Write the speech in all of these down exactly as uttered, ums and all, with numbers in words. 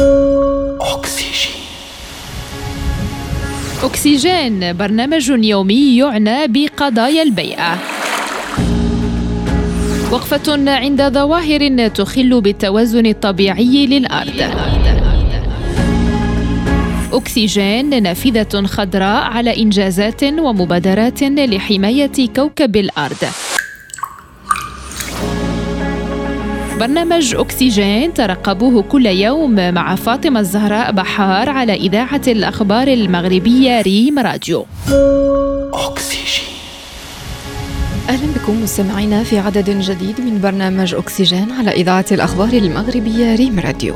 أكسجين. أكسجين برنامج يومي يعنى بقضايا البيئة. وقفة عند ظواهر تخل بالتوازن الطبيعي للأرض. أكسجين نافذة خضراء على إنجازات ومبادرات لحماية كوكب الأرض. برنامج أكسجين ترقبوه كل يوم مع فاطمة الزهراء بحار على إذاعة الأخبار المغربية ريم راديو. أكسجين. أهلا بكم مستمعينا في عدد جديد من برنامج أكسجين على إذاعة الأخبار المغربية ريم راديو.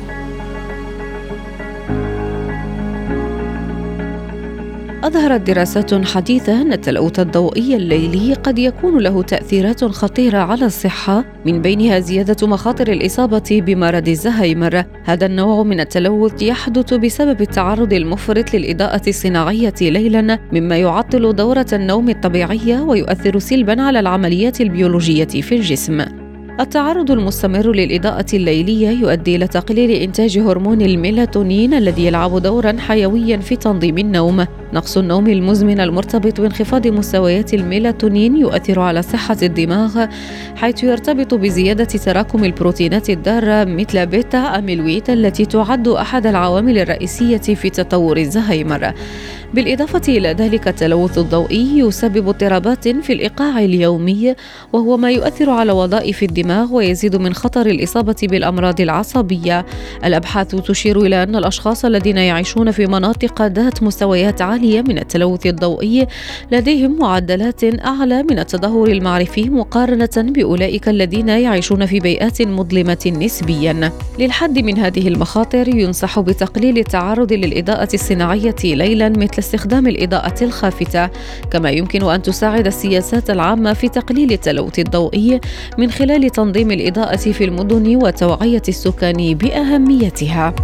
أظهرت دراسات حديثة أن التلوث الضوئي الليلي قد يكون له تأثيرات خطيرة على الصحة، من بينها زيادة مخاطر الإصابة بمرض الزهايمر. هذا النوع من التلوث يحدث بسبب التعرض المفرط للإضاءة الصناعية ليلاً، مما يعطل دورة النوم الطبيعية ويؤثر سلباً على العمليات البيولوجية في الجسم. التعرض المستمر للإضاءة الليلية يؤدي إلى تقليل إنتاج هرمون الميلاتونين الذي يلعب دورا حيويا في تنظيم النوم. نقص النوم المزمن المرتبط بانخفاض مستويات الميلاتونين يؤثر على صحة الدماغ، حيث يرتبط بزيادة تراكم البروتينات الضارة مثل بيتا أميلويد التي تعد أحد العوامل الرئيسية في تطور الزهايمر. بالإضافة إلى ذلك التلوث الضوئي يسبب اضطرابات في الإيقاع اليومي، وهو ما يؤثر على وظائف الدماغ ويزيد من خطر الإصابة بالأمراض العصبية. الأبحاث تشير إلى أن الأشخاص الذين يعيشون في مناطق ذات مستويات عالية من التلوث الضوئي لديهم معدلات أعلى من التدهور المعرفي مقارنة بأولئك الذين يعيشون في بيئات مظلمة نسبيا. للحد من هذه المخاطر ينصح بتقليل التعرض للإضاءة الصناعية ليلا مثل استخدام الإضاءة الخافتة. كما يمكن أن تساعد السياسات العامة في تقليل التلوث الضوئي من خلال تنظيم الإضاءة في المدن وتوعية السكان بأهميتها.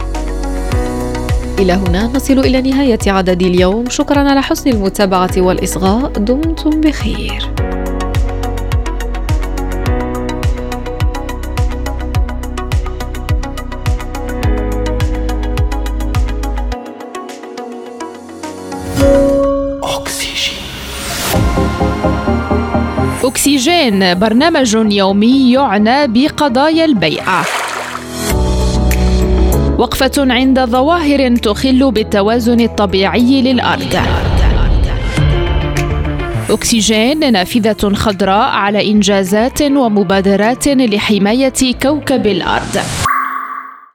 إلى هنا نصل إلى نهاية عدد اليوم. شكرا على حسن المتابعة والإصغاء. دمتم بخير. أكسجين برنامج يومي يعنى بقضايا البيئة. وقفة عند ظواهر تخل بالتوازن الطبيعي للأرض. أكسجين نافذة خضراء على إنجازات ومبادرات لحماية كوكب الأرض.